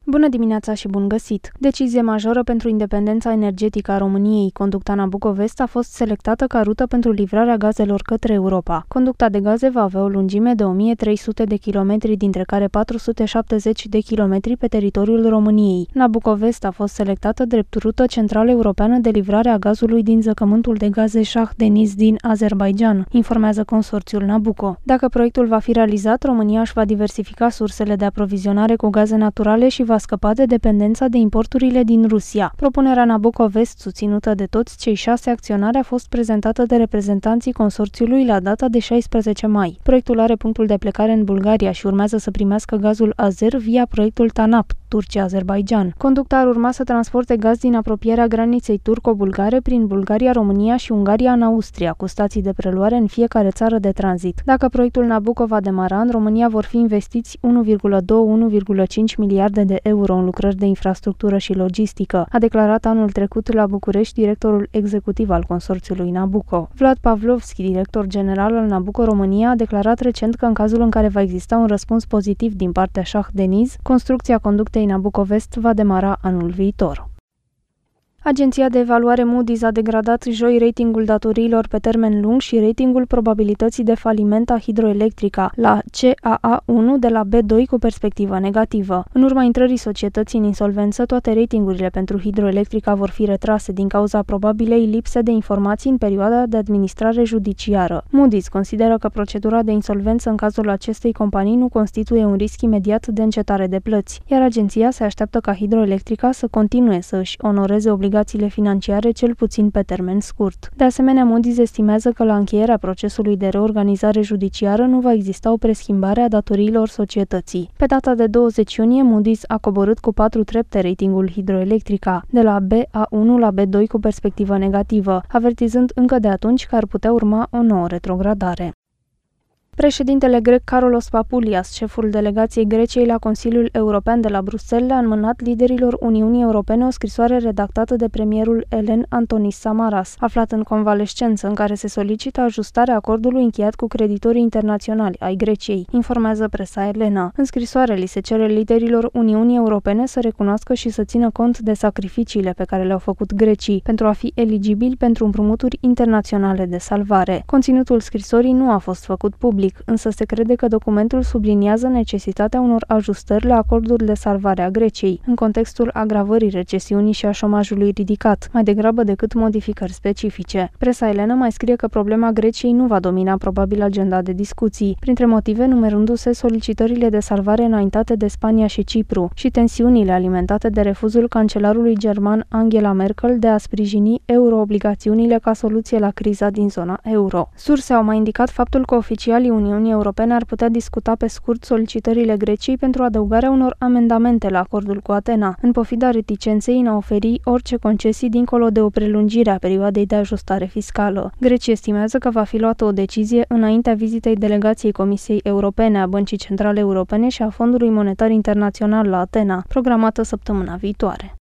Bună dimineața și bun găsit! Decizie majoră pentru independența energetică a României. Conducta Nabucco-Vest a fost selectată ca rută pentru livrarea gazelor către Europa. Conducta de gaze va avea o lungime de 1300 de kilometri, dintre care 470 de kilometri pe teritoriul României. Nabucco-Vest a fost selectată drept rută centrală europeană de livrare a gazului din zăcământul de gaze Shah Deniz din Azerbaidjan, informează consorțiul Nabucco. Dacă proiectul va fi realizat, România își va diversifica sursele de aprovizionare cu gaze naturale și va scăpa de dependența de importurile din Rusia. Propunerea Nabucco-Vest, susținută de toți cei 6 acționari, a fost prezentată de reprezentanții consorțiului la data de 16 mai. Proiectul are punctul de plecare în Bulgaria și urmează să primească gazul azer via proiectul TANAP, Turcia-Azerbaidjan. Conducta ar urma să transporte gaz din apropierea graniței turco-bulgare prin Bulgaria, România și Ungaria în Austria, cu stații de preluare în fiecare țară de tranzit. Dacă proiectul Nabucco va demara, în România vor fi investiți 1,2-1,5 miliarde de euro în lucrări de infrastructură și logistică, a declarat anul trecut la București directorul executiv al consorțiului Nabucco. Vlad Pavlovski, director general al Nabucco România, a declarat recent că în cazul în care va exista un răspuns pozitiv din partea Shah Deniz, construcția conductei Nabucco-Vest va demara anul viitor. Agenția de evaluare Moody's a degradat joi ratingul datoriilor pe termen lung și ratingul probabilității de faliment a Hidroelectrica la CAA1 de la B2 cu perspectivă negativă. În urma intrării societății în insolvență, toate ratingurile pentru Hidroelectrica vor fi retrase din cauza probabilei lipse de informații în perioada de administrare judiciară. Moody's consideră că procedura de insolvență în cazul acestei companii nu constituie un risc imediat de încetare de plăți, iar agenția se așteaptă ca Hidroelectrica să continue să își onoreze obligațiile financiare, cel puțin pe termen scurt. De asemenea, Moody's estimează că la încheierea procesului de reorganizare judiciară nu va exista o preschimbare a datoriilor societății. Pe data de 20 iunie, Moody's a coborât cu 4 trepte ratingul Hidroelectrica, de la BA1 la B2 cu perspectivă negativă, avertizând încă de atunci că ar putea urma o nouă retrogradare. Președintele grec Carlos Papoulias, șeful delegației Greciei la Consiliul European de la Bruxelles, a înmânat liderilor Uniunii Europene o scrisoare redactată de premierul elen Antonis Samaras, aflat în convalescență, în care se solicită ajustarea acordului încheiat cu creditorii internaționali ai Greciei, informează presa elenă. În scrisoare li se cere liderilor Uniunii Europene să recunoască și să țină cont de sacrificiile pe care le-au făcut grecii pentru a fi eligibili pentru împrumuturi internaționale de salvare. Conținutul scrisorii nu a fost făcut public, însă se crede că documentul subliniază necesitatea unor ajustări la acordul de salvare a Greciei, în contextul agravării recesiunii și a șomajului ridicat, mai degrabă decât modificări specifice. Presa elenă mai scrie că problema Greciei nu va domina probabil agenda de discuții, printre motive numerându-se solicitările de salvare înaintate de Spania și Cipru și tensiunile alimentate de refuzul cancelarului german Angela Merkel de a sprijini euroobligațiunile ca soluție la criza din zona euro. Surse au mai indicat faptul că oficialii Uniunii Europene ar putea discuta pe scurt solicitările Greciei pentru adăugarea unor amendamente la acordul cu Atena, în pofida reticenței în a oferi orice concesii dincolo de o prelungire a perioadei de ajustare fiscală. Grecia estimează că va fi luată o decizie înaintea vizitei delegației Comisiei Europene, a Băncii Centrale Europene și a Fondului Monetar Internațional la Atena, programată săptămâna viitoare.